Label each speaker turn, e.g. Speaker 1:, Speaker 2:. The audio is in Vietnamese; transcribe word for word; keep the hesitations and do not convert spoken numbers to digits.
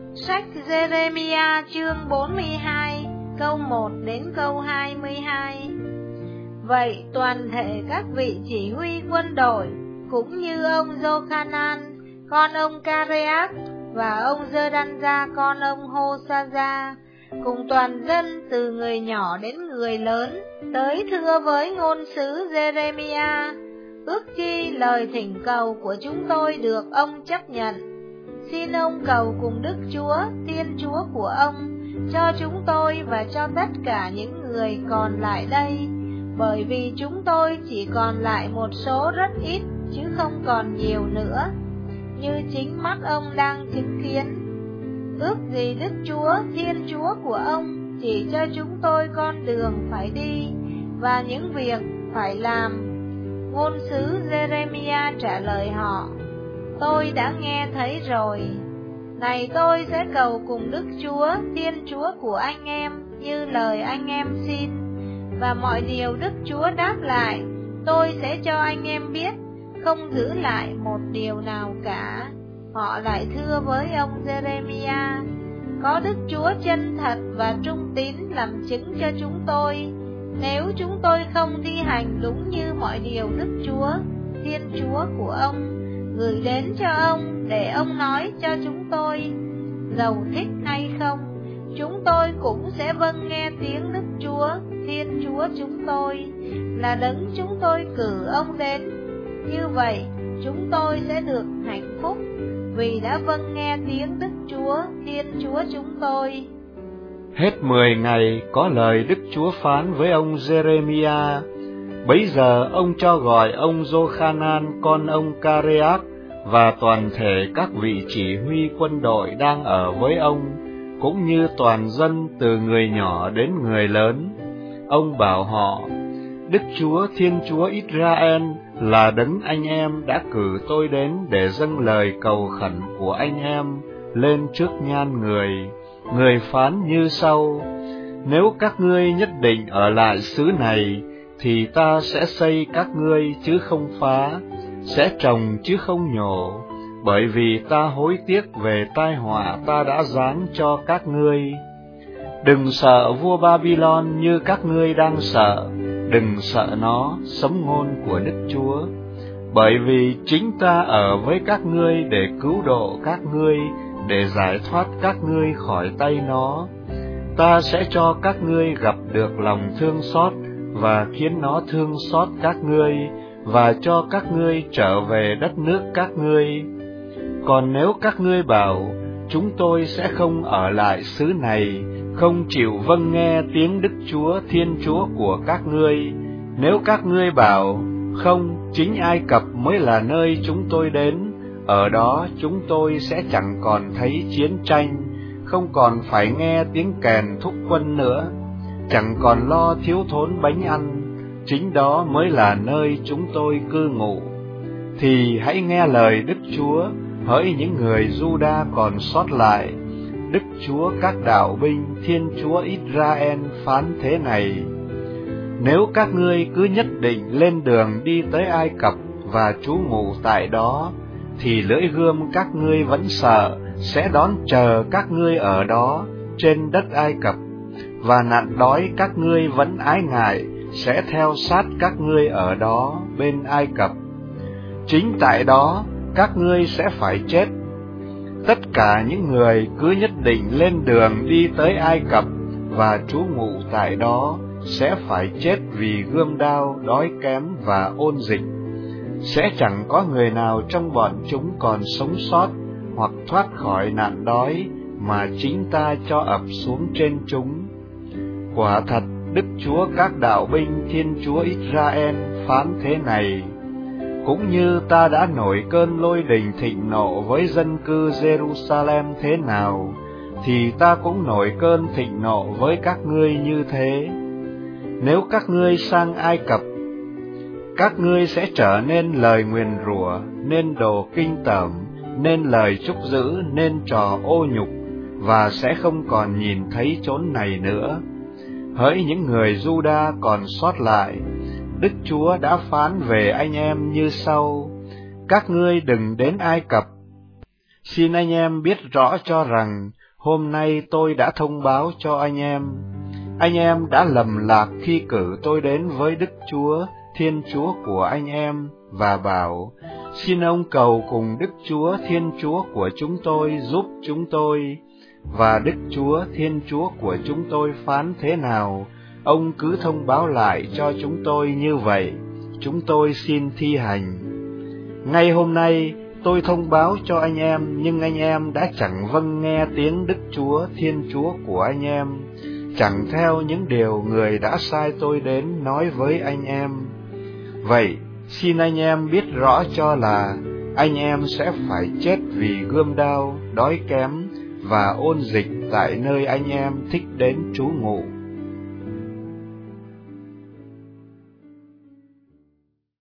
Speaker 1: Sách Giê-rê-mi-a chương bốn mươi hai, câu một đến câu hai mươi hai. Vậy toàn thể các vị chỉ huy quân đội, cũng như ông Giô-kha-nan, con ông Ca-rê-ác, và ông Dơ-đăn-gia, con ông Hô-sa-gia, cùng toàn dân từ người nhỏ đến người lớn, tới thưa với ngôn sứ Giê-rê-mi-a, ước chi lời thỉnh cầu của chúng tôi được ông chấp nhận. Xin ông cầu cùng Đức Chúa, Thiên Chúa của ông, cho chúng tôi và cho tất cả những người còn lại đây, bởi vì chúng tôi chỉ còn lại một số rất ít, chứ không còn nhiều nữa, như chính mắt ông đang chứng kiến. Ước gì Đức Chúa, Thiên Chúa của ông chỉ cho chúng tôi con đường phải đi và những việc phải làm. Ngôn sứ Giê-rê-mi-a trả lời họ: Tôi đã nghe thấy rồi. Này tôi sẽ cầu cùng Đức Chúa, Thiên Chúa của anh em, như lời anh em xin. Và mọi điều Đức Chúa đáp lại, tôi sẽ cho anh em biết, không giữ lại một điều nào cả. Họ lại thưa với ông Giê-rê-mi-a: Có Đức Chúa chân thật và trung tín làm chứng cho chúng tôi, nếu chúng tôi không thi hành đúng như mọi điều Đức Chúa, Thiên Chúa của ông gửi đến cho ông để ông nói cho chúng tôi, dầu thích hay không, chúng tôi cũng sẽ vâng nghe tiếng Đức Chúa, Thiên Chúa chúng tôi, là đấng chúng tôi cử ông đến. Như vậy, chúng tôi sẽ được hạnh phúc, vì đã vâng nghe tiếng Đức Chúa, Thiên Chúa chúng tôi.
Speaker 2: Hết mười ngày, có lời Đức Chúa phán với ông Giê-rê-mi-a. Bấy giờ ông cho gọi ông Giô-kha-nan, con ông Ca-rê-ác, và toàn thể các vị chỉ huy quân đội đang ở với ông, cũng như toàn dân từ người nhỏ đến người lớn. Ông bảo họ: Đức Chúa, Thiên Chúa Israel, là đấng anh em đã cử tôi đến để dâng lời cầu khẩn của anh em lên trước nhan người. Người phán như sau: Nếu các ngươi nhất định ở lại xứ này, thì ta sẽ xây các ngươi chứ không phá, sẽ trồng chứ không nhổ, bởi vì ta hối tiếc về tai họa ta đã giáng cho các ngươi. Đừng sợ vua Babylon như các ngươi đang sợ, đừng sợ nó, sấm ngôn của Đức Chúa. Bởi vì chính ta ở với các ngươi để cứu độ các ngươi, để giải thoát các ngươi khỏi tay nó. Ta sẽ cho các ngươi gặp được lòng thương xót, và khiến nó thương xót các ngươi, và cho các ngươi trở về đất nước các ngươi. Còn nếu các ngươi bảo, chúng tôi sẽ không ở lại xứ này, không chịu vâng nghe tiếng Đức Chúa, Thiên Chúa của các ngươi, nếu các ngươi bảo, không, chính Ai Cập mới là nơi chúng tôi đến, ở đó chúng tôi sẽ chẳng còn thấy chiến tranh, không còn phải nghe tiếng kèn thúc quân nữa, chẳng còn lo thiếu thốn bánh ăn, chính đó mới là nơi chúng tôi cư ngụ. Thì hãy nghe lời Đức Chúa, hỡi những người Giu-đa còn sót lại. Đức Chúa các đạo binh, Thiên Chúa Israel phán thế này: Nếu các ngươi cứ nhất định lên đường đi tới Ai Cập và trú ngụ tại đó, thì lưỡi gươm các ngươi vẫn sợ sẽ đón chờ các ngươi ở đó trên đất Ai Cập, và nạn đói các ngươi vẫn ái ngại sẽ theo sát các ngươi ở đó bên Ai Cập. Chính tại đó các ngươi sẽ phải chết. Tất cả những người cứ nhất định lên đường đi tới Ai Cập và trú ngụ tại đó sẽ phải chết vì gươm đao, đói kém và ôn dịch. Sẽ chẳng có người nào trong bọn chúng còn sống sót hoặc thoát khỏi nạn đói mà chính ta cho ập xuống trên chúng. Quả thật, Đức Chúa các đạo binh, Thiên Chúa Israel phán thế này: Cũng như ta đã nổi cơn lôi đình thịnh nộ với dân cư Jerusalem thế nào, thì ta cũng nổi cơn thịnh nộ với các ngươi như thế. Nếu các ngươi sang Ai Cập, các ngươi sẽ trở nên lời nguyền rủa, nên đồ kinh tởm, nên lời chúc giữ, nên trò ô nhục, và sẽ không còn nhìn thấy chốn này nữa. Hỡi những người Giu-đa còn sót lại, Đức Chúa đã phán về anh em như sau: Các ngươi đừng đến Ai Cập. Xin anh em biết rõ cho rằng, hôm nay tôi đã thông báo cho anh em. Anh em đã lầm lạc khi cử tôi đến với Đức Chúa, Thiên Chúa của anh em, và bảo, xin ông cầu cùng Đức Chúa, Thiên Chúa của chúng tôi giúp chúng tôi. Và Đức Chúa, Thiên Chúa của chúng tôi phán thế nào, ông cứ thông báo lại cho chúng tôi như vậy, chúng tôi xin thi hành. Ngay hôm nay, tôi thông báo cho anh em, nhưng anh em đã chẳng vâng nghe tiếng Đức Chúa, Thiên Chúa của anh em, chẳng theo những điều người đã sai tôi đến nói với anh em. Vậy, xin anh em biết rõ cho là, anh em sẽ phải chết vì gươm đao, đói kém, và ôn dịch tại nơi anh em thích đến trú ngụ.